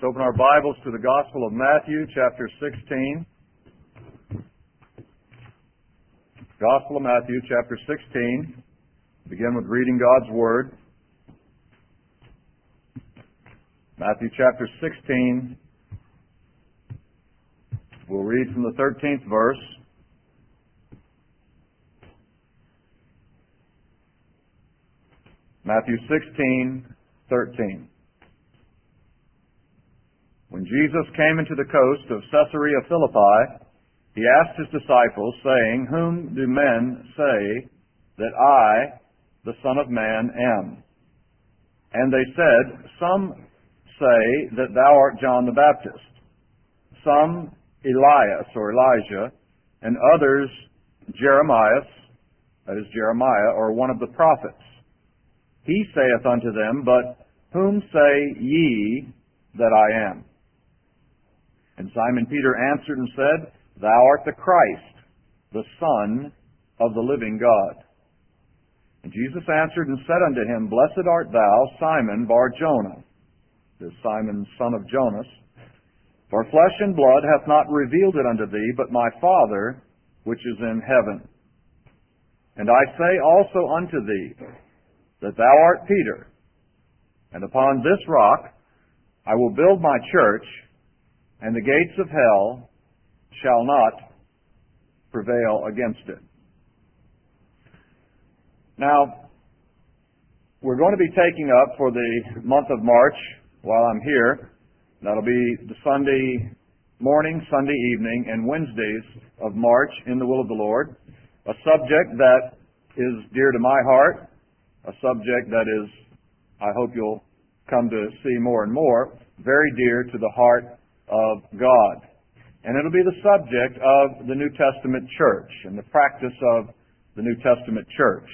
open our Bibles to the Gospel of Matthew, chapter 16. Gospel of Matthew, chapter 16. Begin with reading God's Word. Matthew chapter 16. We'll read from the 13th verse. Matthew 16:13. When Jesus came into the coast of Caesarea Philippi, he asked his disciples, saying, "Whom do men say that I, the Son of Man, am?" And they said, "Some say that thou art John the Baptist, some Elias or Elijah, and others Jeremiah, that is Jeremiah, or one of the prophets." He saith unto them, "But whom say ye that I am?" And Simon Peter answered and said, "Thou art the Christ, the Son of the living God." And Jesus answered and said unto him, "Blessed art thou, Simon Bar-Jonah," this is Simon, son of Jonas, "for flesh and blood hath not revealed it unto thee, but my Father which is in heaven. And I say also unto thee, that thou art Peter, and upon this rock I will build my church, and the gates of hell shall not prevail against it." Now, we're going to be taking up for the month of March, while I'm here, that'll be the Sunday morning, Sunday evening, and Wednesdays of March in the will of the Lord, a subject that is dear to my heart, a subject that is, I hope you'll come to see more and more, very dear to the heart of God. And it'll be the subject of the New Testament church and the practice of the New Testament church.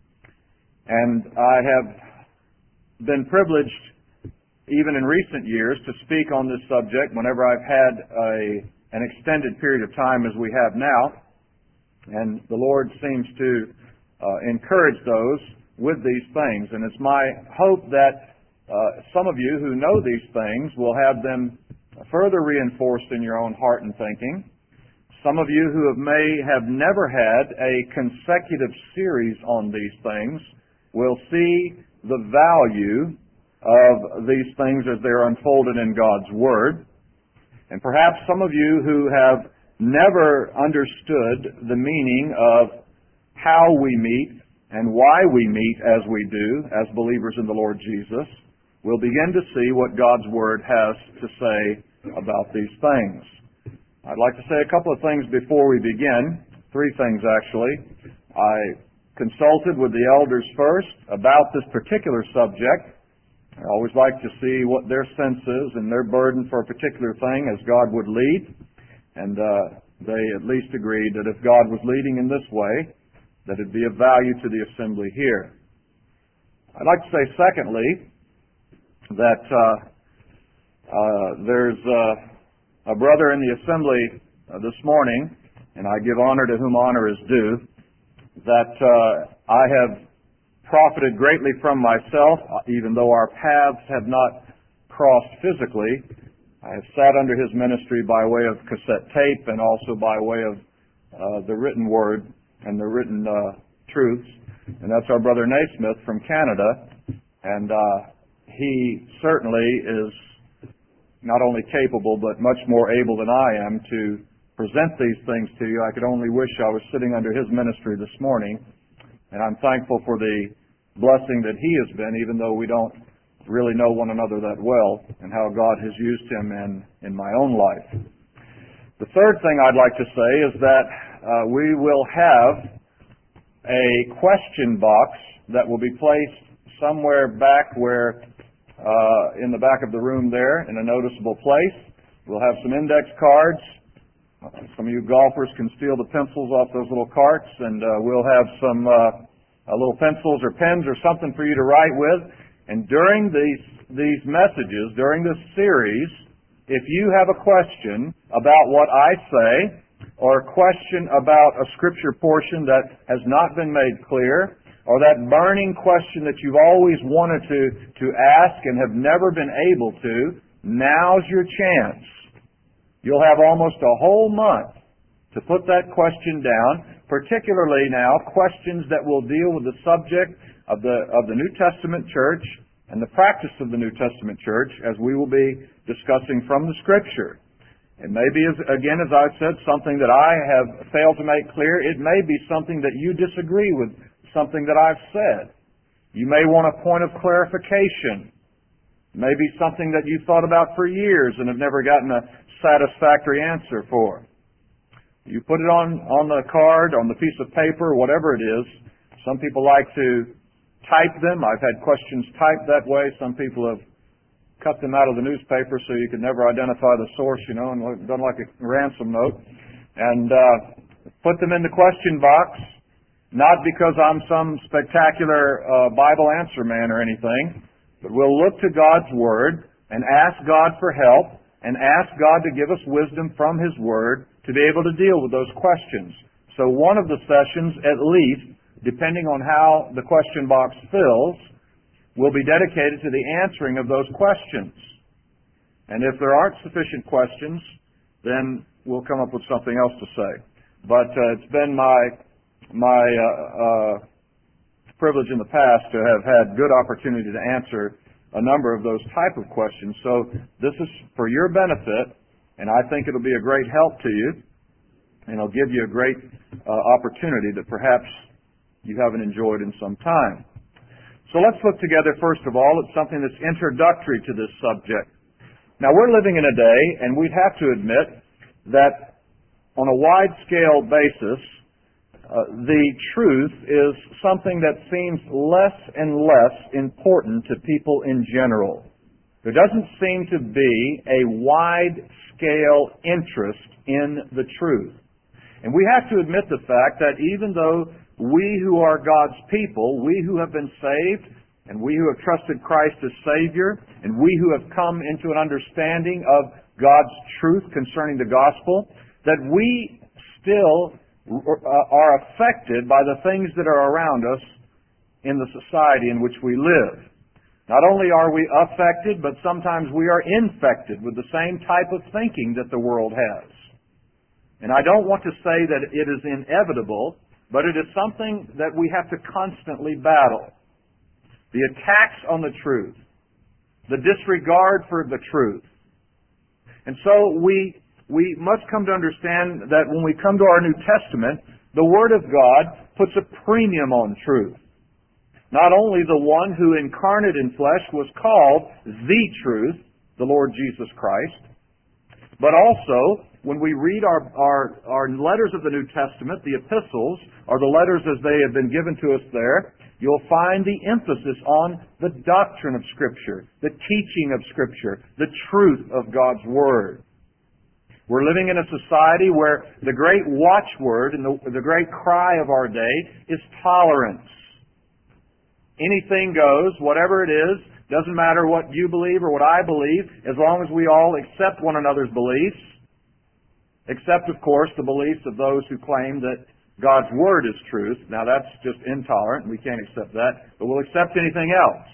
And I have been privileged, even in recent years, to speak on this subject whenever I've had an extended period of time as we have now. And the Lord seems to encourage those with these things. And it's my hope that some of you who know these things will have them further reinforced in your own heart and thinking. Some of you who may have never had a consecutive series on these things will see the value of these things as they are unfolded in God's Word. And perhaps some of you who have never understood the meaning of how we meet and why we meet as we do as believers in the Lord Jesus will begin to see what God's Word has to say about these things. I'd like to say a couple of things before we begin. Three things, actually. I consulted with the elders first about this particular subject. I always like to see what their sense is and their burden for a particular thing as God would lead. And they at least agreed that if God was leading in this way, that it'd be of value to the assembly here. I'd like to say, secondly, that there's a brother in the assembly this morning, and I give honor to whom honor is due, that I have profited greatly from myself, even though our paths have not crossed physically. I have sat under his ministry by way of cassette tape and also by way of the written word and the written truths. And that's our brother Naismith from Canada. And he certainly is not only capable, but much more able than I am to present these things to you. I could only wish I was sitting under his ministry this morning. And I'm thankful for the blessing that he has been, even though we don't really know one another that well, and how God has used him in my own life. The third thing I'd like to say is that we will have a question box that will be placed somewhere back where, in the back of the room there, in a noticeable place. We'll have some index cards. Some of you golfers can steal the pencils off those little carts, and we'll have some little pencils or pens or something for you to write with. And during these messages, during this series, if you have a question about what I say, or a question about a scripture portion that has not been made clear, or that burning question that you've always wanted to ask and have never been able to, now's your chance. You'll have almost a whole month to put that question down, particularly now questions that will deal with the subject of the New Testament church and the practice of the New Testament church, as we will be discussing from the Scripture. It may be, as I've said, something that I have failed to make clear. It may be something that you disagree with, something that I've said. You may want a point of clarification. Maybe something that you've thought about for years and have never gotten a satisfactory answer for. You put it on the card, on the piece of paper, whatever it is. Some people like to type them. I've had questions typed that way. Some people have cut them out of the newspaper so you could never identify the source, and done like a ransom note. And put them in the question box, not because I'm some spectacular Bible answer man or anything, but we'll look to God's Word and ask God for help and ask God to give us wisdom from His Word to be able to deal with those questions. So one of the sessions, at least, depending on how the question box fills, will be dedicated to the answering of those questions. And if there aren't sufficient questions, then we'll come up with something else to say. But it's been my privilege in the past to have had good opportunity to answer a number of those type of questions. So this is for your benefit, and I think it'll be a great help to you, and it'll give you a great opportunity that perhaps you haven't enjoyed in some time. So let's look together, first of all, at something that's introductory to this subject. Now, we're living in a day, and we'd have to admit that on a wide-scale basis, the truth is something that seems less and less important to people in general. There doesn't seem to be a wide-scale interest in the truth. And we have to admit the fact that even though we who are God's people, we who have been saved, and we who have trusted Christ as Savior, and we who have come into an understanding of God's truth concerning the gospel, that we still are affected by the things that are around us in the society in which we live. Not only are we affected, but sometimes we are infected with the same type of thinking that the world has. And I don't want to say that it is inevitable, but it is something that we have to constantly battle. The attacks on the truth, the disregard for the truth. And so we must come to understand that when we come to our New Testament, the Word of God puts a premium on truth. Not only the one who incarnate in flesh was called the truth, the Lord Jesus Christ, but also when we read our letters of the New Testament, the epistles, or the letters as they have been given to us there, you'll find the emphasis on the doctrine of Scripture, the teaching of Scripture, the truth of God's Word. We're living in a society where the great watchword and the great cry of our day is tolerance. Anything goes, whatever it is, doesn't matter what you believe or what I believe, as long as we all accept one another's beliefs, except, of course, the beliefs of those who claim that God's Word is truth. Now, that's just intolerant. We can't accept that, but we'll accept anything else.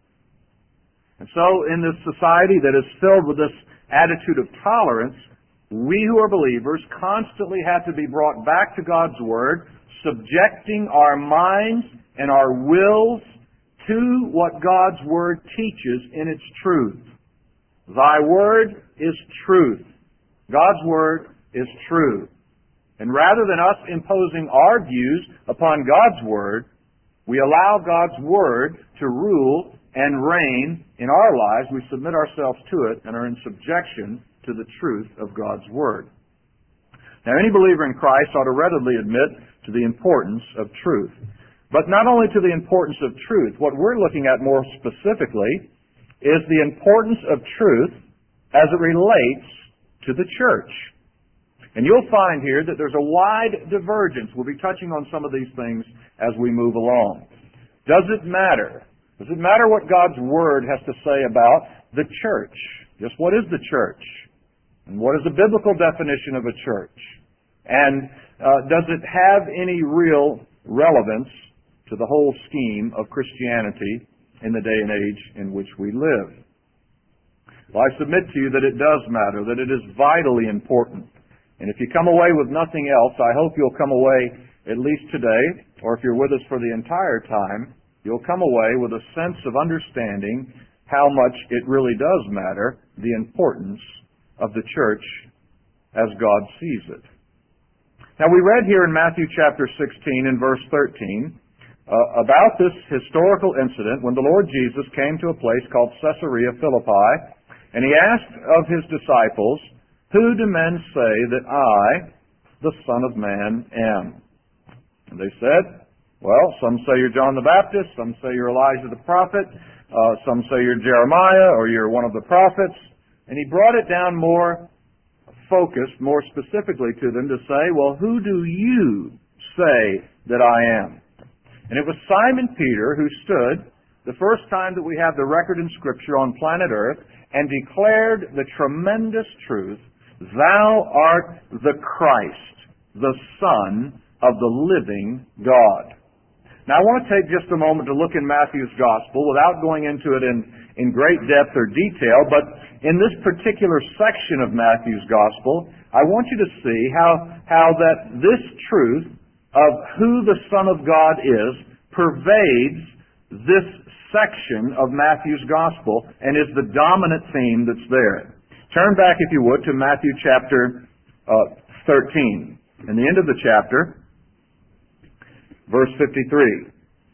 And so, in this society that is filled with this attitude of tolerance, we who are believers constantly have to be brought back to God's Word, subjecting our minds and our wills to what God's Word teaches in its truth. Thy Word is truth. God's Word is true. And rather than us imposing our views upon God's Word, we allow God's Word to rule and reign in our lives. We submit ourselves to it and are in subjection to the truth of God's Word. Now, any believer in Christ ought to readily admit to the importance of truth. But not only to the importance of truth, what we're looking at more specifically is the importance of truth as it relates to the church. And you'll find here that there's a wide divergence. We'll be touching on some of these things as we move along. Does it matter? Does it matter what God's Word has to say about the church? Just what is the church? And what is the biblical definition of a church? And does it have any real relevance to the whole scheme of Christianity in the day and age in which we live? Well, I submit to you that it does matter, that it is vitally important. And if you come away with nothing else, I hope you'll come away at least today, or if you're with us for the entire time, you'll come away with a sense of understanding how much it really does matter, the importance of the church as God sees it. Now, we read here in Matthew chapter 16 and verse 13 about this historical incident when the Lord Jesus came to a place called Caesarea Philippi, and He asked of His disciples, "Who do men say that I, the Son of Man, am?" And they said, "Well, some say you're John the Baptist, some say you're Elijah the prophet, some say you're Jeremiah, or you're one of the prophets." And He brought it down more focused, more specifically to them to say, "Well, who do you say that I am?" And it was Simon Peter who stood, the first time that we have the record in Scripture on planet Earth, and declared the tremendous truth, "Thou art the Christ, the Son of the living God." Now I want to take just a moment to look in Matthew's Gospel without going into it in great depth or detail, but in this particular section of Matthew's Gospel, I want you to see how that this truth of who the Son of God is pervades this section of Matthew's Gospel and is the dominant theme that's there. Turn back, if you would, to Matthew chapter 13. In the end of the chapter, verse 53.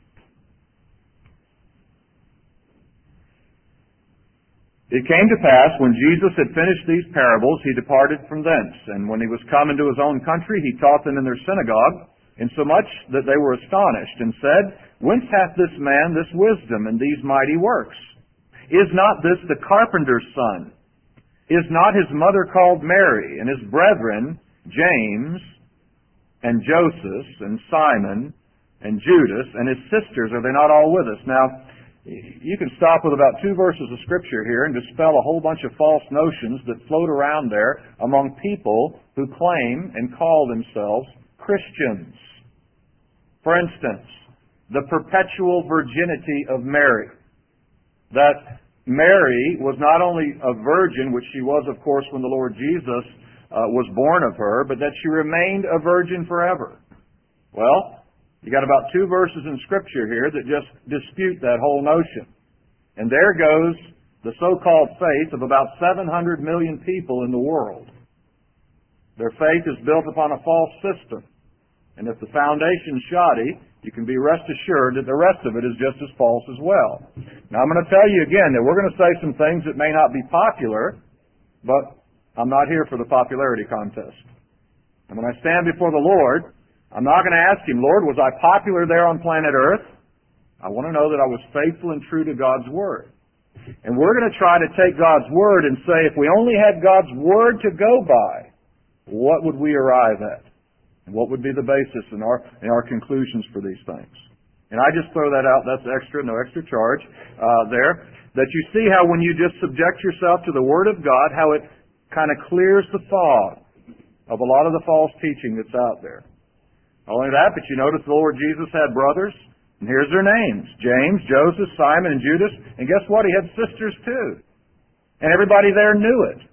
"It came to pass, when Jesus had finished these parables, He departed from thence. And when He was come into His own country, He taught them in their synagogue, insomuch that they were astonished, and said, Whence hath this man this wisdom and these mighty works? Is not this the carpenter's son? Is not his mother called Mary, and his brethren James, and Joseph, and Simon, and Judas, and his sisters, are they not all with us?" Now, you can stop with about 2 verses of Scripture here and dispel a whole bunch of false notions that float around there among people who claim and call themselves Christians. For instance, the perpetual virginity of Mary. That Mary was not only a virgin, which she was, of course, when the Lord Jesus was born of her, but that she remained a virgin forever. Well, you got about 2 verses in Scripture here that just dispute that whole notion. And there goes the so-called faith of about 700 million people in the world. Their faith is built upon a false system. And if the foundation's shoddy, you can be rest assured that the rest of it is just as false as well. Now, I'm going to tell you again that we're going to say some things that may not be popular, but I'm not here for the popularity contest. And when I stand before the Lord, I'm not going to ask Him, "Lord, was I popular there on planet Earth?" I want to know that I was faithful and true to God's Word. And we're going to try to take God's Word and say, if we only had God's Word to go by, what would we arrive at? And what would be the basis in our conclusions for these things? And I just throw that out. That's extra, no extra charge there. That you see how when you just subject yourself to the Word of God, how it kind of clears the fog of a lot of the false teaching that's out there. Not only that, but you notice the Lord Jesus had brothers, and here's their names: James, Joseph, Simon, and Judas. And guess what? He had sisters too. And everybody there knew it.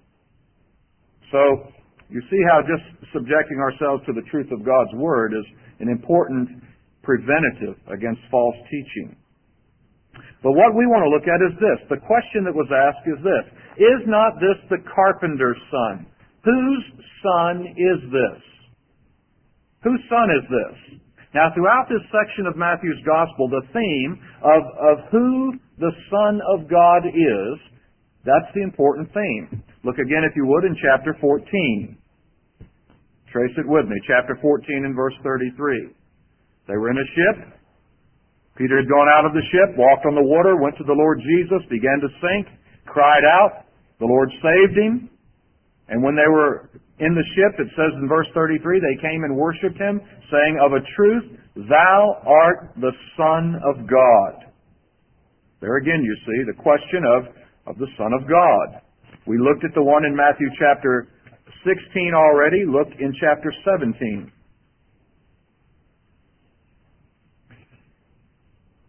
So, you see how just subjecting ourselves to the truth of God's Word is an important preventative against false teaching. But what we want to look at is this. The question that was asked is this: Is not this the carpenter's son? Whose son is this? Whose son is this? Now, throughout this section of Matthew's Gospel, the theme of who the Son of God is, that's the important theme. Look again, if you would, in chapter 14. Trace it with me. Chapter 14 and verse 33. They were in a ship. Peter had gone out of the ship, walked on the water, went to the Lord Jesus, began to sink, cried out. The Lord saved him. And when they were in the ship, it says in verse 33, they came and worshipped Him, saying, "Of a truth, Thou art the Son of God." There again, you see, the question of the Son of God. We looked at the one in Matthew chapter 16 already. Look in chapter 17.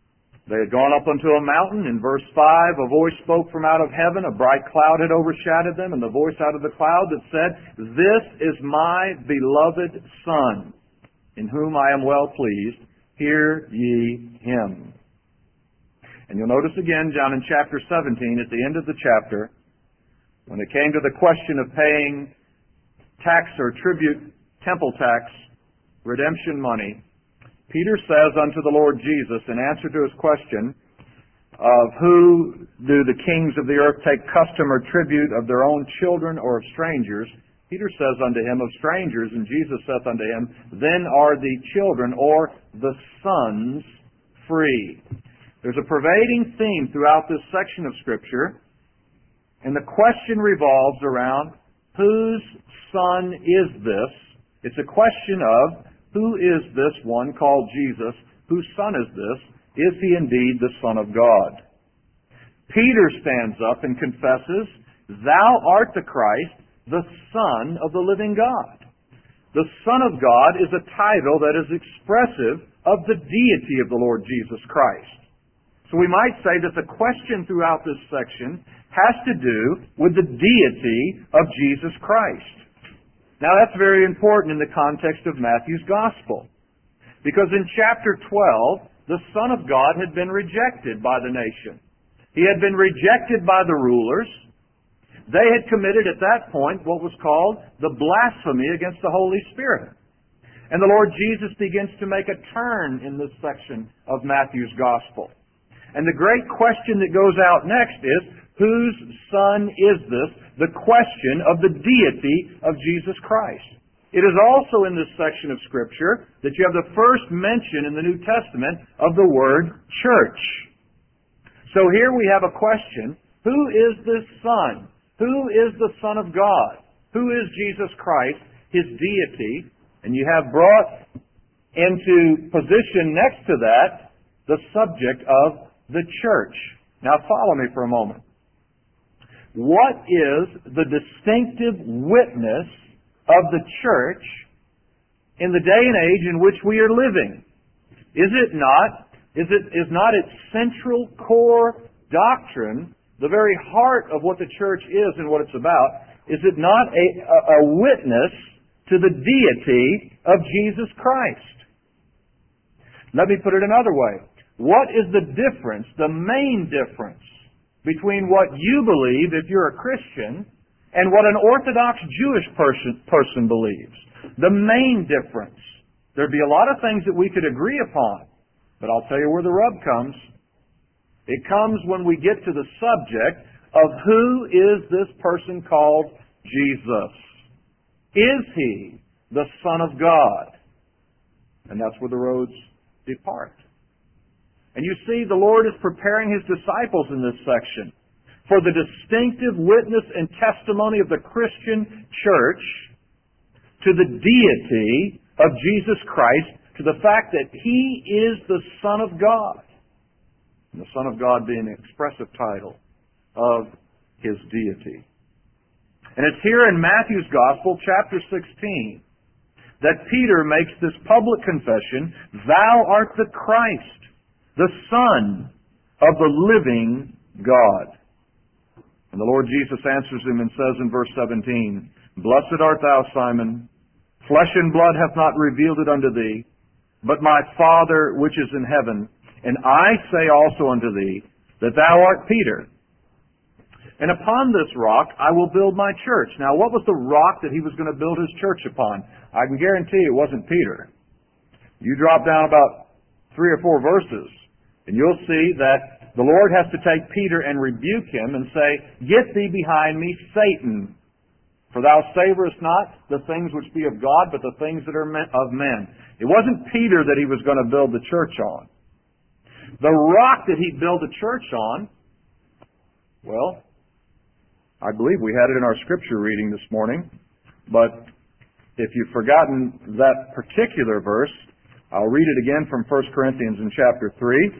They had gone up unto a mountain. In verse 5, a voice spoke from out of heaven. A bright cloud had overshadowed them, and the voice out of the cloud that said, "This is my beloved Son, in whom I am well pleased. Hear ye him." And you'll notice again down in chapter 17, at the end of the chapter, when it came to the question of paying tax or tribute, temple tax, redemption money, Peter says unto the Lord Jesus, in answer to his question of who do the kings of the earth take custom or tribute, of their own children or of strangers, Peter says unto him, of strangers, and Jesus saith unto him, then are the children or the sons free. There's a pervading theme throughout this section of Scripture, and the question revolves around whose son is this? It's a question of who is this one called Jesus? Whose son is this? Is he indeed the Son of God? Peter stands up and confesses, "Thou art the Christ, the Son of the living God." The Son of God is a title that is expressive of the deity of the Lord Jesus Christ. So we might say that the question throughout this section has to do with the deity of Jesus Christ. Now that's very important in the context of Matthew's Gospel, because in chapter 12, the Son of God had been rejected by the nation. He had been rejected by the rulers. They had committed at that point what was called the blasphemy against the Holy Spirit. And the Lord Jesus begins to make a turn in this section of Matthew's Gospel. And the great question that goes out next is, whose son is this? The question of the deity of Jesus Christ. It is also in this section of Scripture that you have the first mention in the New Testament of the word church. So here we have a question. Who is this Son? Who is the Son of God? Who is Jesus Christ, His deity? And you have brought into position next to that the subject of the church. Now follow me for a moment. What is the distinctive witness of the church in the day and age in which we are living? Is not its central core doctrine, the very heart of what the church is and what it's about, is it not a witness to the deity of Jesus Christ? Let me put it another way. What is the difference, the main difference, between what you believe if you're a Christian and what an Orthodox Jewish person believes? The main difference. There'd be a lot of things that we could agree upon, but I'll tell you where the rub comes. It comes when we get to the subject of who is this person called Jesus. Is He the Son of God? And that's where the roads depart. And you see, the Lord is preparing His disciples in this section for the distinctive witness and testimony of the Christian church to the deity of Jesus Christ, to the fact that He is the Son of God. And the Son of God being the expressive title of His deity. And it's here in Matthew's Gospel, chapter 16, that Peter makes this public confession, "Thou art the Christ, the Son of the living God." And the Lord Jesus answers him and says in verse 17, "Blessed art thou, Simon. Flesh and blood hath not revealed it unto thee, but my Father which is in heaven. And I say also unto thee, that thou art Peter. And upon this rock I will build my church." Now what was the rock that he was going to build his church upon? I can guarantee it wasn't Peter. You drop down about 3 or 4 verses, and you'll see that the Lord has to take Peter and rebuke him and say, "Get thee behind me, Satan. For thou savorest not the things which be of God, but the things that are of men." It wasn't Peter that he was going to build the church on. The rock that he built the church on, well, I believe we had it in our scripture reading this morning, but if you've forgotten that particular verse, I'll read it again from 1 Corinthians in chapter 3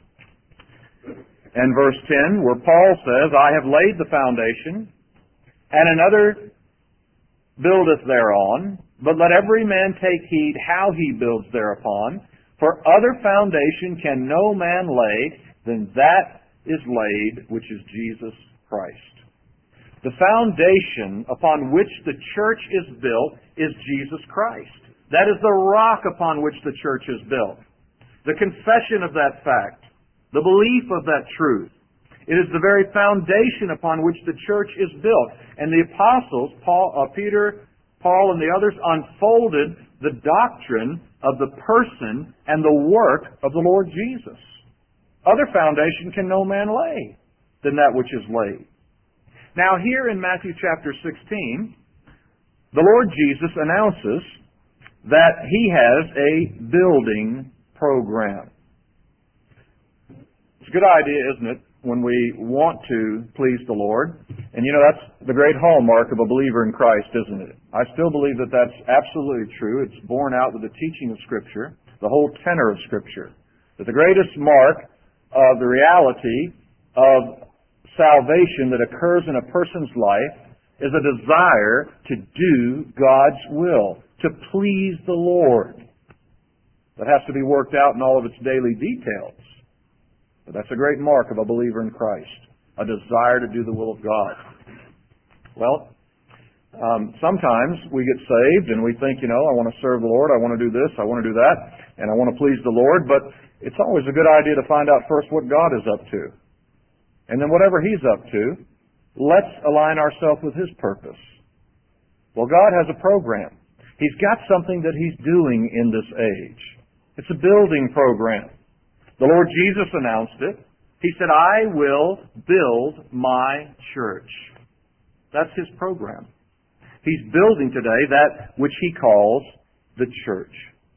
and verse 10, where Paul says, "I have laid the foundation, and another buildeth thereon, but let every man take heed how he builds thereupon. For other foundation can no man lay then that is laid, which is Jesus Christ. The foundation upon which the church is built is Jesus Christ. That is the rock upon which the church is built. The confession of that fact, the belief of that truth. It is the very foundation upon which the church is built. And the apostles, Peter, Paul, and the others unfolded the doctrine of the person and the work of the Lord Jesus. Other foundation can no man lay than that which is laid. Now here in Matthew chapter 16, the Lord Jesus announces that He has a building program. It's a good idea, isn't it, when we want to please the Lord? And that's the great hallmark of a believer in Christ, isn't it? I still believe that that's absolutely true. It's borne out with the teaching of Scripture, the whole tenor of Scripture. That the greatest mark of the reality of salvation that occurs in a person's life is a desire to do God's will, to please the Lord. That has to be worked out in all of its daily details. But that's a great mark of a believer in Christ, a desire to do the will of God. Well, sometimes we get saved and we think, I want to serve the Lord, I want to do this, I want to do that, and I want to please the Lord, but it's always a good idea to find out first what God is up to. And then whatever He's up to, let's align ourselves with His purpose. Well, God has a program. He's got something that He's doing in this age. It's a building program. The Lord Jesus announced it. He said, I will build my church. That's His program. He's building today that which He calls the church.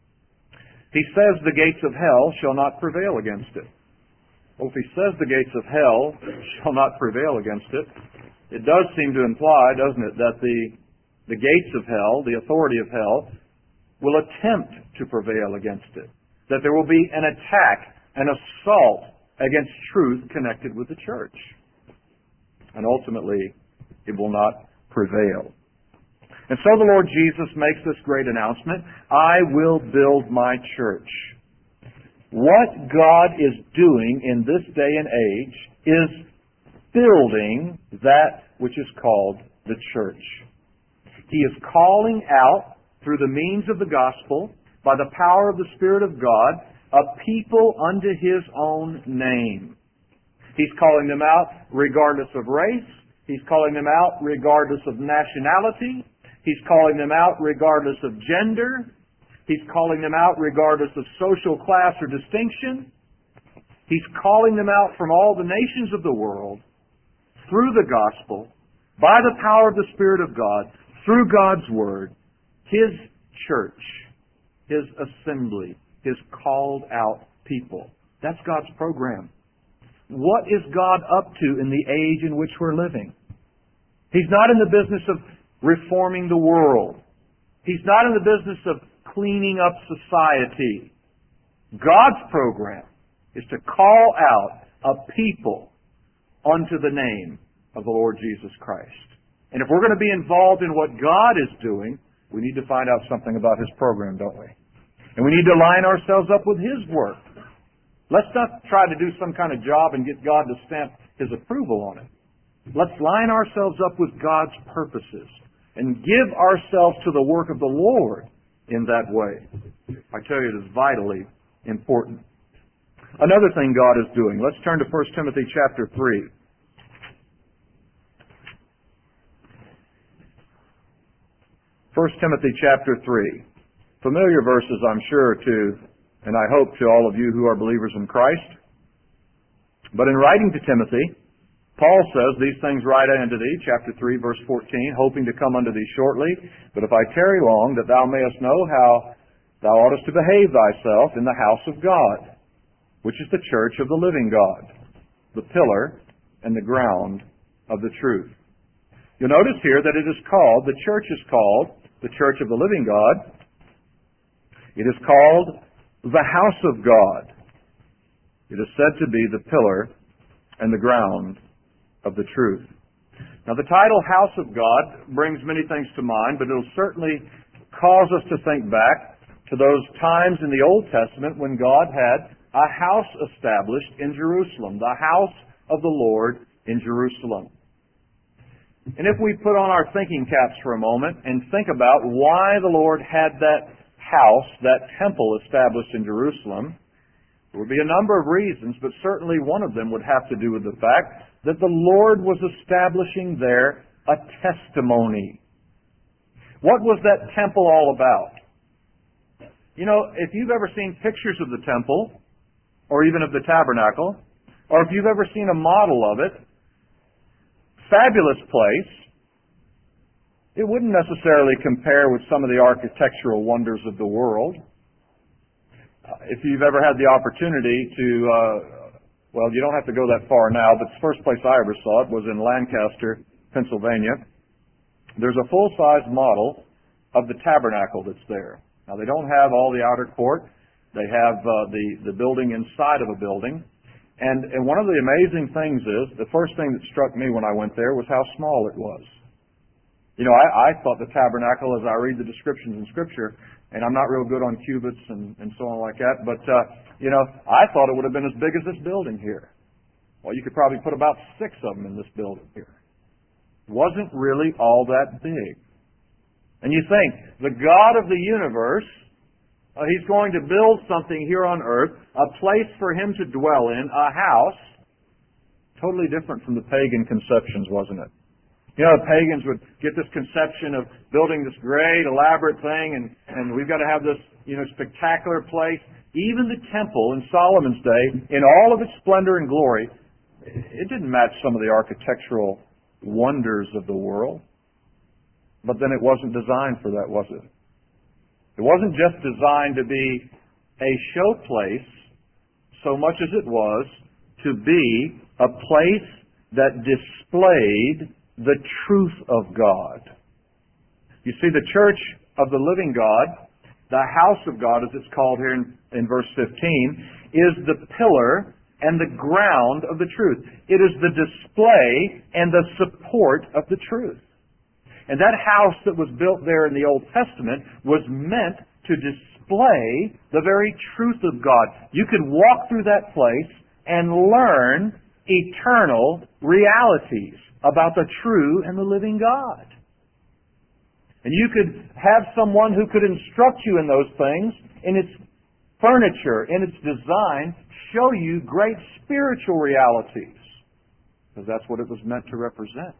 He says the gates of hell shall not prevail against it. Well, if He says the gates of hell shall not prevail against it, it does seem to imply, doesn't it, that the gates of hell, the authority of hell, will attempt to prevail against it. That there will be an attack, an assault against truth connected with the church. And ultimately, it will not prevail. And so the Lord Jesus makes this great announcement, I will build my church. What God is doing in this day and age is building that which is called the church. He is calling out, through the means of the gospel, by the power of the Spirit of God, a people unto His own name. He's calling them out regardless of race. He's calling them out regardless of nationality. He's calling them out regardless of gender. He's calling them out regardless of social class or distinction. He's calling them out from all the nations of the world through the gospel, by the power of the Spirit of God, through God's Word, His church, His assembly, His called out people. That's God's program. What is God up to in the age in which we're living? He's not in the business of reforming the world. He's not in the business of cleaning up society. God's program is to call out a people unto the name of the Lord Jesus Christ. And if we're going to be involved in what God is doing, we need to find out something about His program, don't we? And we need to line ourselves up with His work. Let's not try to do some kind of job and get God to stamp His approval on it. Let's line ourselves up with God's purposes and give ourselves to the work of the Lord in that way. I tell you, it is vitally important. Another thing God is doing. Let's turn to 1 Timothy chapter 3. 1 Timothy chapter 3. Familiar verses, I'm sure, and I hope to all of you who are believers in Christ. But in writing to Timothy, Paul says, these things write I unto thee, chapter 3, verse 14, hoping to come unto thee shortly. But if I tarry long, that thou mayest know how thou oughtest to behave thyself in the house of God, which is the church of the living God, the pillar and the ground of the truth. You'll notice here that the church is called the church of the living God. It is called the house of God. It is said to be the pillar and the ground of the truth. Now, the title House of God brings many things to mind, but it'll certainly cause us to think back to those times in the Old Testament when God had a house established in Jerusalem, the house of the Lord in Jerusalem. And if we put on our thinking caps for a moment and think about why the Lord had that house, that temple established in Jerusalem, there would be a number of reasons, but certainly one of them would have to do with the fact that the Lord was establishing there a testimony. What was that temple all about? You know, if you've ever seen pictures of the temple, or even of the tabernacle, or if you've ever seen a model of it, fabulous place. It wouldn't necessarily compare with some of the architectural wonders of the world. If you've ever had the opportunity to, well, you don't have to go that far now, but the first place I ever saw it was in Lancaster, Pennsylvania. There's a full-size model of the tabernacle that's there. Now, they don't have all the outer court. They have the building inside of a building. And one of the amazing things is, the first thing that struck me when I went there was how small it was. You know, I thought the tabernacle, as I read the descriptions in Scripture, and I'm not real good on cubits and so on like that, but, you know, I thought it would have been as big as this building here. Well, you could probably put about 6 of them in this building here. It wasn't really all that big. And you think, the God of the universe, He's going to build something here on earth, a place for Him to dwell in, a house, totally different from the pagan conceptions, wasn't it? You know, the pagans would get this conception of building this great, elaborate thing, and we've got to have this, you know, spectacular place. Even the temple in Solomon's day, in all of its splendor and glory, it didn't match some of the architectural wonders of the world. But then it wasn't designed for that, was it? It wasn't just designed to be a show place so much as it was to be a place that displayed the truth of God. You see, the church of the living God, the house of God as it's called here in verse 15, is the pillar and the ground of the truth. It is the display and the support of the truth. And that house that was built there in the Old Testament was meant to display the very truth of God. You could walk through that place and learn eternal realities about the true and the living God. And you could have someone who could instruct you in those things, in its furniture, in its design, show you great spiritual realities. Because that's what it was meant to represent.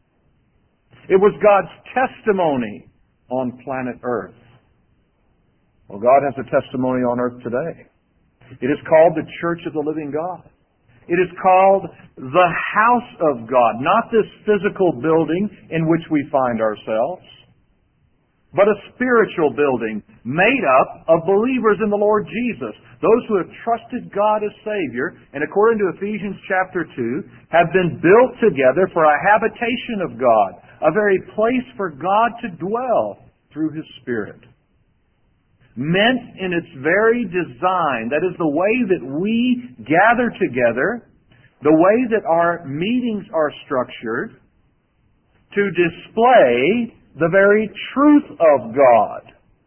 It was God's testimony on planet Earth. Well, God has a testimony on earth today. It is called the Church of the Living God. It is called the house of God, not this physical building in which we find ourselves, but a spiritual building made up of believers in the Lord Jesus, those who have trusted God as Savior, and according to Ephesians chapter 2, have been built together for a habitation of God, a very place for God to dwell through His Spirit. Meant in its very design, that is the way that we gather together, the way that our meetings are structured, to display the very truth of God.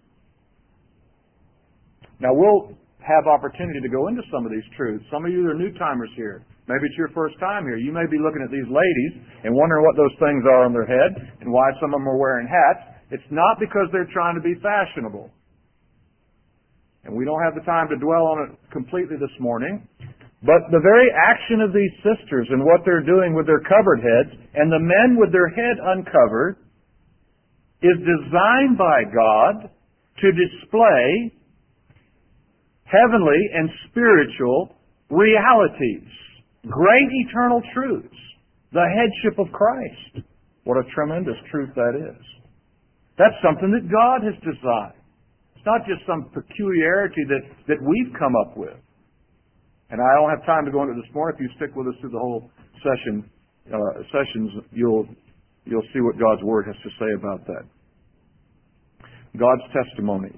Now we'll have opportunity to go into some of these truths. Some of you are new-timers here. Maybe it's your first time here. You may be looking at these ladies and wondering what those things are on their head and why some of them are wearing hats. It's not because they're trying to be fashionable. And we don't have the time to dwell on it completely this morning. But the very action of these sisters and what they're doing with their covered heads and the men with their head uncovered is designed by God to display heavenly and spiritual realities, great eternal truths, the headship of Christ. What a tremendous truth that is. That's something that God has designed. It's not just some peculiarity that we've come up with. And I don't have time to go into this morning. If you stick with us through the whole sessions, you'll see what God's Word has to say about that. God's testimony.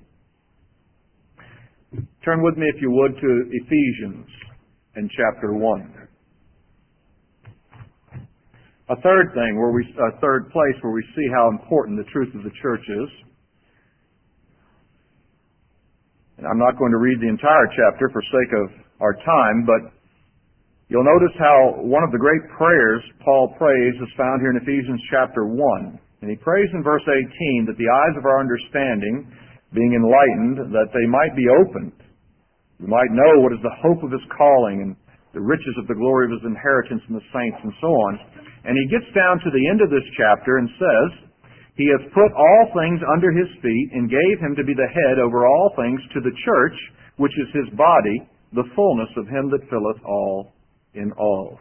Turn with me, if you would, to Ephesians in chapter 1. A third place where we see how important the truth of the church is. And I'm not going to read the entire chapter for sake of our time, but you'll notice how one of the great prayers Paul prays is found here in Ephesians chapter 1. And he prays in verse 18 that the eyes of our understanding, being enlightened, that they might be opened. We might know what is the hope of his calling and the riches of the glory of his inheritance in the saints and so on. And he gets down to the end of this chapter and says, He has put all things under his feet and gave him to be the head over all things to the church, which is his body, the fullness of him that filleth all in all.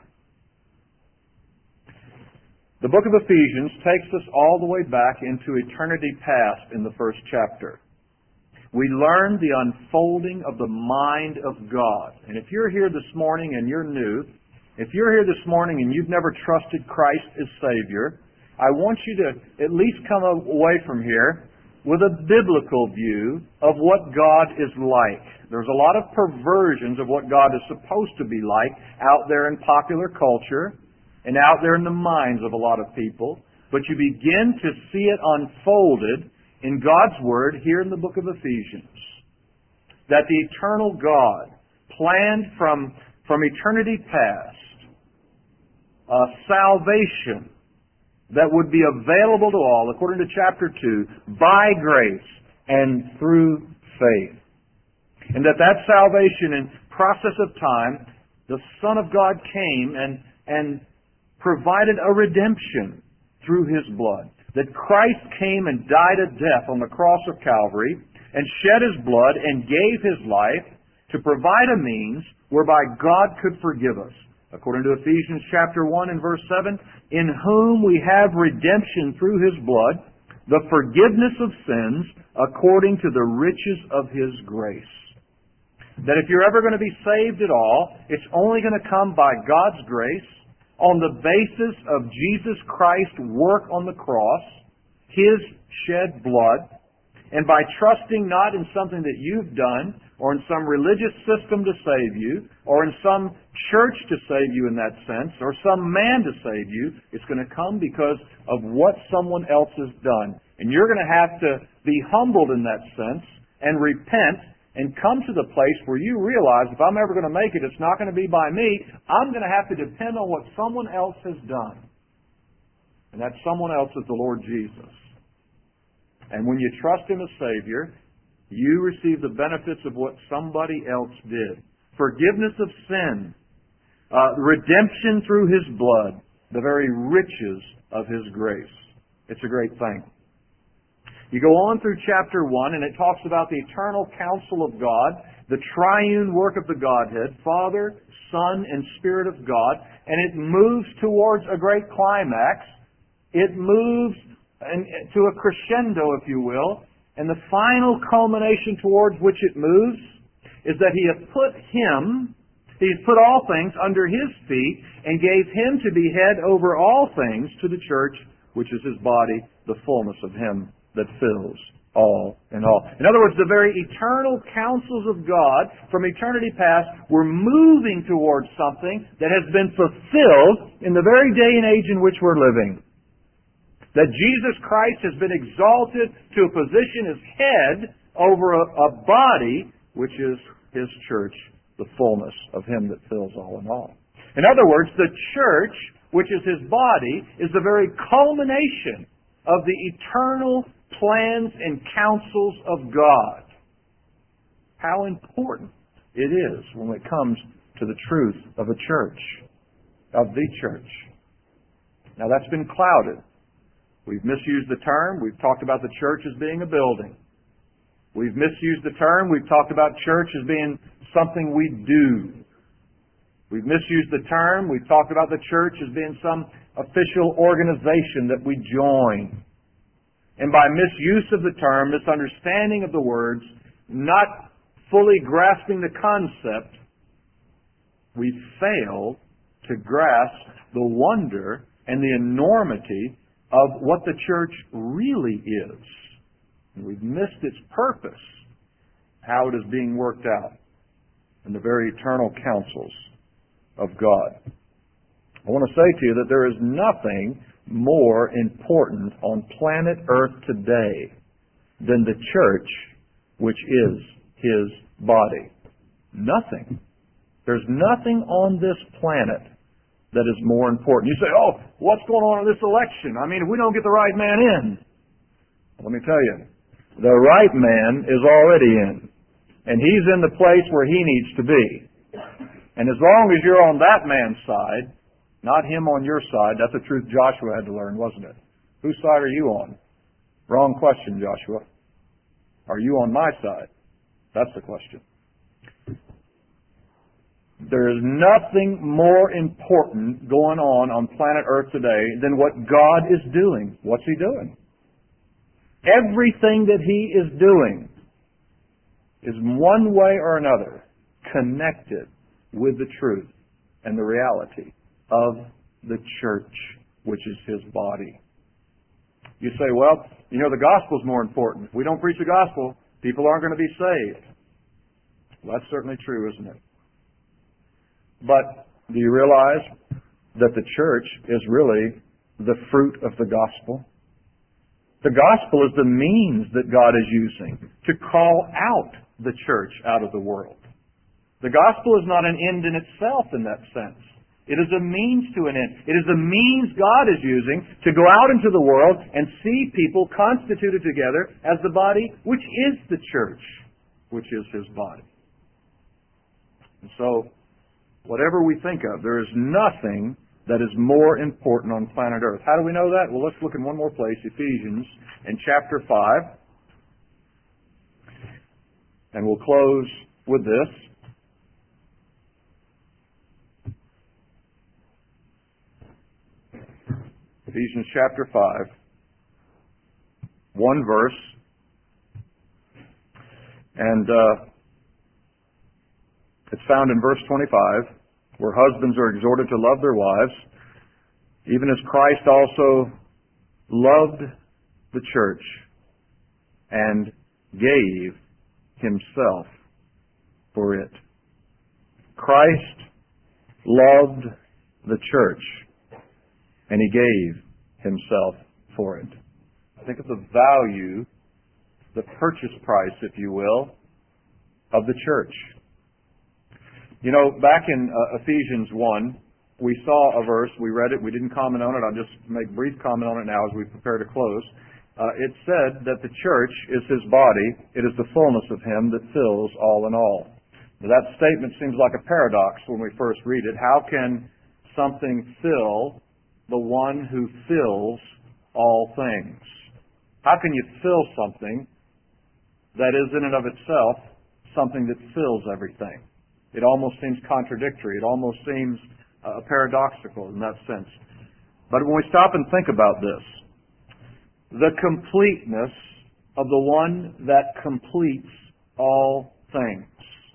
The book of Ephesians takes us all the way back into eternity past in the first chapter. We learn the unfolding of the mind of God. And if you're here this morning and you're new, if you're here this morning and you've never trusted Christ as Savior, I want you to at least come away from here with a biblical view of what God is like. There's a lot of perversions of what God is supposed to be like out there in popular culture and out there in the minds of a lot of people. But you begin to see it unfolded in God's Word here in the book of Ephesians. That the eternal God planned from eternity past a salvation that would be available to all, according to chapter 2, by grace and through faith. And that salvation in process of time, the Son of God came and provided a redemption through His blood. That Christ came and died a death on the cross of Calvary and shed His blood and gave His life to provide a means whereby God could forgive us. According to Ephesians chapter 1 and verse 7, in whom we have redemption through His blood, the forgiveness of sins according to the riches of His grace. That if you're ever going to be saved at all, it's only going to come by God's grace on the basis of Jesus Christ's work on the cross, His shed blood, and by trusting not in something that you've done, or in some religious system to save you, or in some church to save you in that sense, or some man to save you. It's going to come because of what someone else has done. And you're going to have to be humbled in that sense and repent and come to the place where you realize if I'm ever going to make it, it's not going to be by me. I'm going to have to depend on what someone else has done. And that someone else is the Lord Jesus. And when you trust Him as Savior, you receive the benefits of what somebody else did. Forgiveness of sin, redemption through His blood, the very riches of His grace. It's a great thing. You go on through chapter 1 and it talks about the eternal counsel of God, the triune work of the Godhead, Father, Son, and Spirit of God, and it moves towards a great climax. It moves to a crescendo, if you will, and the final culmination towards which it moves is that He has put all things under His feet and gave Him to be head over all things to the church, which is His body, the fullness of Him that fills all in all. In other words, the very eternal counsels of God from eternity past were moving towards something that has been fulfilled in the very day and age in which we're living. That Jesus Christ has been exalted to a position as head over a body, which is His church, the fullness of Him that fills all in all. In other words, the church, which is His body, is the very culmination of the eternal plans and counsels of God. How important it is when it comes to the truth of a church, of the church. Now that's been clouded. We've misused the term. We've talked about the church as being a building. We've misused the term. We've talked about church as being something we do. We've misused the term. We've talked about the church as being some official organization that we join. And by misuse of the term, misunderstanding of the words, not fully grasping the concept, we fail to grasp the wonder and the enormity of what the church really is. And we've missed its purpose, how it is being worked out in the very eternal counsels of God. I want to say to you that there is nothing more important on planet Earth today than the church, which is His body. Nothing. There's nothing on this planet that is more important. You say, oh, what's going on in this election? I mean, if we don't get the right man in. Let me tell you, the right man is already in. And he's in the place where he needs to be. And as long as you're on that man's side, not him on your side, that's a truth Joshua had to learn, wasn't it? Whose side are you on? Wrong question, Joshua. Are you on my side? That's the question. There is nothing more important going on planet Earth today than what God is doing. What's He doing? Everything that He is doing is one way or another connected with the truth and the reality of the church, which is His body. You say, well, you know, the gospel is more important. If we don't preach the gospel, people aren't going to be saved. Well, that's certainly true, isn't it? But do you realize that the church is really the fruit of the gospel? The gospel is the means that God is using to call out the church out of the world. The gospel is not an end in itself in that sense. It is a means to an end. It is the means God is using to go out into the world and see people constituted together as the body, which is the church, which is His body. And so, whatever we think of, there is nothing that is more important on planet Earth. How do we know that? Well, let's look in one more place, Ephesians, in chapter 5. And we'll close with this. Ephesians chapter 5, one verse, and it's found in verse 25, where husbands are exhorted to love their wives, even as Christ also loved the church and gave Himself for it. Christ loved the church, and He gave Himself for it. Think of the value, the purchase price, if you will, of the church. You know, back in Ephesians 1, we saw a verse, we read it, we didn't comment on it, I'll just make a brief comment on it now as we prepare to close. It said that the church is His body, it is the fullness of Him that fills all in all. Now, that statement seems like a paradox when we first read it. How can something fill the one who fills all things? How can you fill something that is in and of itself something that fills everything? It almost seems contradictory. It almost seems paradoxical in that sense. But when we stop and think about this, the completeness of the one that completes all things.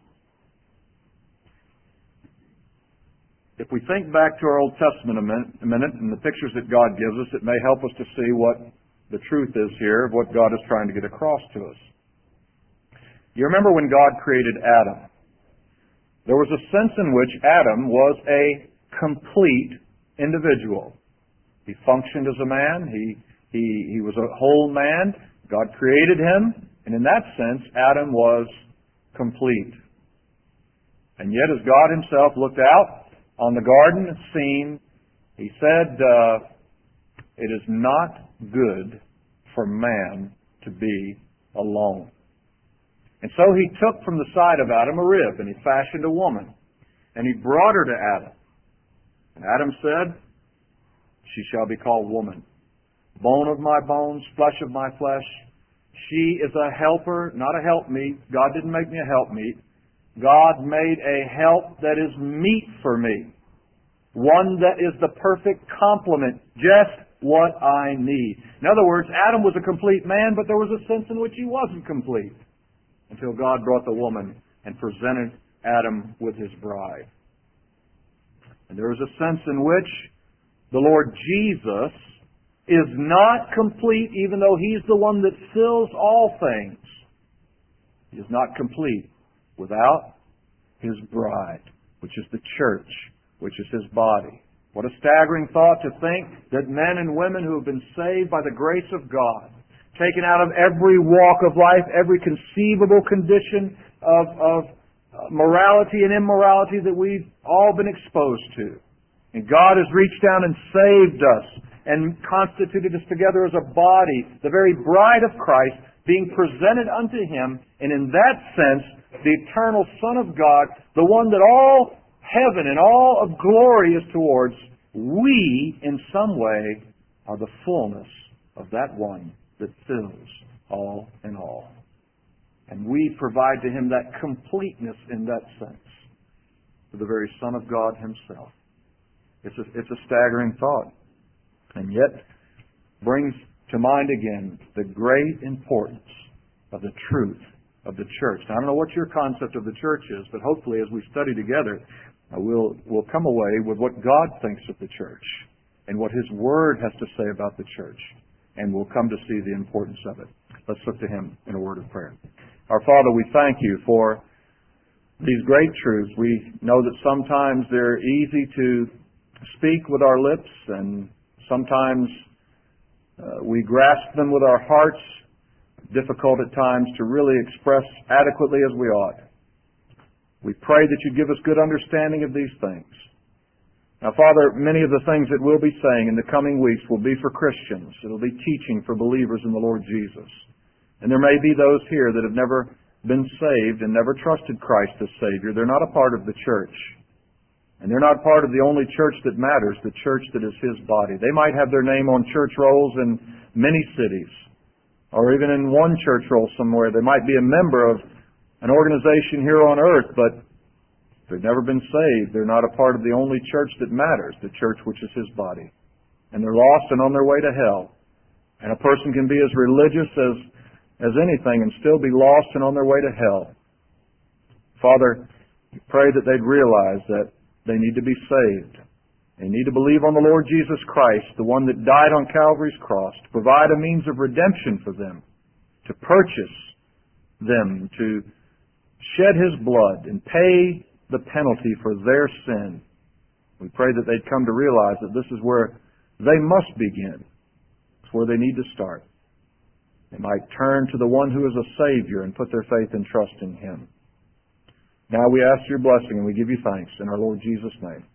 If we think back to our Old Testament a minute and the pictures that God gives us, it may help us to see what the truth is here of what God is trying to get across to us. You remember when God created Adam? There was a sense in which Adam was a complete individual. He functioned as a man. He was a whole man. God created him, and in that sense, Adam was complete. And yet, as God Himself looked out on the garden scene, He said, it is not good for man to be alone. And so He took from the side of Adam a rib, and He fashioned a woman, and He brought her to Adam. And Adam said, she shall be called woman, bone of my bones, flesh of my flesh. She is a helper, not a helpmeet. God didn't make me a helpmeet. God made a help that is meet for me. One that is the perfect complement, just what I need. In other words, Adam was a complete man, but there was a sense in which he wasn't complete until God brought the woman and presented Adam with his bride. And there is a sense in which the Lord Jesus is not complete, even though He's the one that fills all things. He is not complete without His bride, which is the church, which is His body. What a staggering thought to think that men and women who have been saved by the grace of God, taken out of every walk of life, every conceivable condition of morality and immorality that we've all been exposed to. And God has reached down and saved us and constituted us together as a body, the very bride of Christ, being presented unto Him, and in that sense, the eternal Son of God, the one that all heaven and all of glory is towards, we, in some way, are the fullness of that one that fills all in all. And we provide to Him that completeness in that sense, to the very Son of God Himself. It's a staggering thought, and yet brings to mind again the great importance of the truth of the church. Now, I don't know what your concept of the church is, but hopefully as we study together, we'll come away with what God thinks of the church and what His Word has to say about the church, and we'll come to see the importance of it. Let's look to Him in a word of prayer. Our Father, we thank You for these great truths. We know that sometimes they're easy to speak with our lips, and sometimes we grasp them with our hearts, difficult at times to really express adequately as we ought. We pray that You give us good understanding of these things. Now, Father, many of the things that we'll be saying in the coming weeks will be for Christians. It'll be teaching for believers in the Lord Jesus. And there may be those here that have never been saved and never trusted Christ as Savior. They're not a part of the church. And they're not part of the only church that matters, the church that is His body. They might have their name on church rolls in many cities, or even in one church roll somewhere. They might be a member of an organization here on earth, but if they've never been saved, they're not a part of the only church that matters, the church which is His body. And they're lost and on their way to hell. And a person can be as religious as anything and still be lost and on their way to hell. Father, we pray that they'd realize that they need to be saved. They need to believe on the Lord Jesus Christ, the one that died on Calvary's cross, to provide a means of redemption for them, to purchase them, to shed His blood and pay the penalty for their sin. We pray that they'd come to realize that this is where they must begin. It's where they need to start. They might turn to the one who is a Savior and put their faith and trust in Him. Now we ask Your blessing and we give You thanks in our Lord Jesus' name.